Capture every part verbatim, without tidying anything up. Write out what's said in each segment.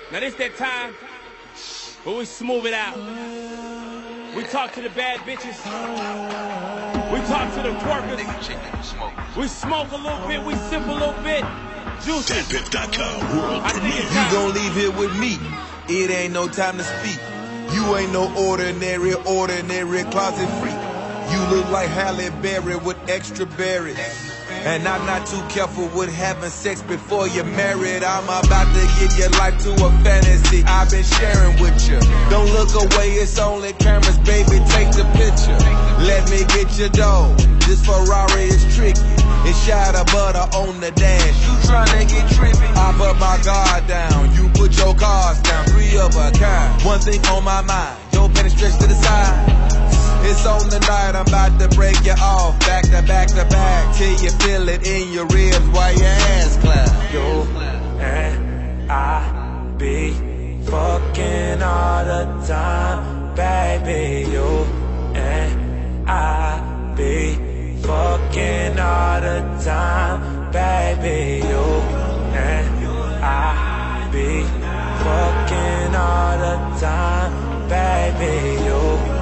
Now this that time, but we smooth it out. We talk to the bad bitches. We talk to the twerkers. We smoke a little bit, we sip a little bit. Juicy. Dat Piff dot com world premiere. You gon' leave here with me. It ain't no time to speak. You ain't no ordinary, ordinary closet freak. You look like Halle Berry with extra berries. And I'm not too careful with having sex before you're married. I'm about to give your life to a fantasy I've been sharing with you. Don't look away, it's only cameras, baby, take the picture. Let me get your dough, this Ferrari is tricky. It's shot of butter on the dash, you tryna get trippy. I put my guard down, you put your cards down, three of a kind. One thing on my mind, your penny stretched to the side. It's on the night, I'm about to break you off, back to back to back, till you feel it in your ribs while your ass clap. You and I be fucking all the time, baby. You and I be fucking all the time, baby. You and I be fucking all the time, baby. You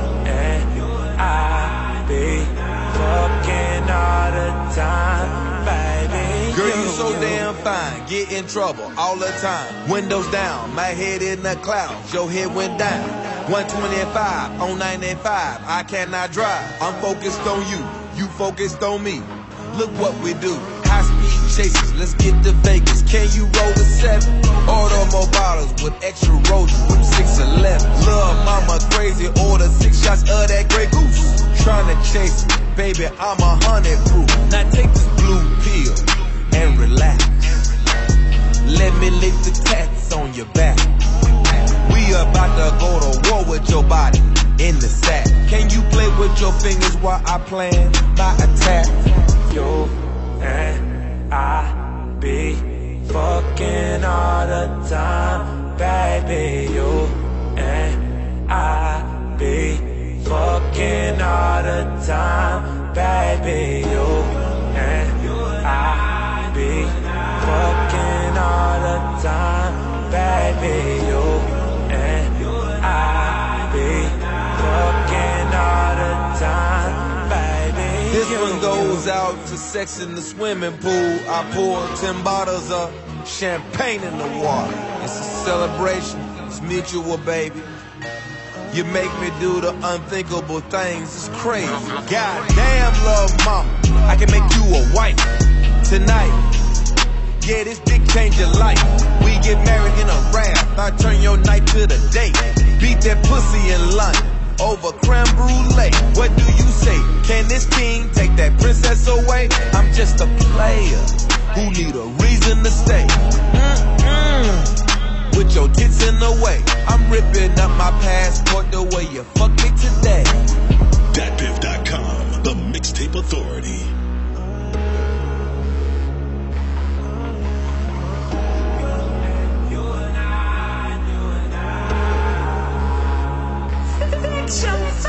I be fucking all the time, baby. Girl, you so damn fine, get in trouble all the time. Windows down, my head in the clouds, your head went down. one twenty-five on ninety-five, I cannot drive. I'm focused on you, you focused on me. Look what we do, high speed chases, let's get to Vegas. Can you roll the seven? Order more bottles with extra roses from six eleven. Love mama crazy, order six shots of that Grey Goose. Tryna chase me, baby, I'm a hundred proof. Now take this blue pill and relax. Let me lick the tats on your back. We about to go to war with your body in the sack. Can you play with your fingers while I plan my attack? You and I be fucking all the time, baby. You and I be fucking all the time, baby. You and I be fucking all the time, baby. You and I be fucking all the time, baby. This one goes out to sex in the swimming pool. I poured ten bottles of champagne in the water. It's a celebration, it's mutual, baby. You make me do the unthinkable things, it's crazy. Goddamn, love mama, I can make you a wife tonight. Yeah, this dick change your life. We get married in a raft, I turn your night to the day. Beat that pussy in London over creme brulee. What do you say? Can this king take that princess away? I'm just a player who need a reason to stay. Mm-mm. With your tits in the way, I'm ripping up my passport the way you fuck me today. Dat Piff dot com, the mixtape authority. You and I, you and I. Fiction.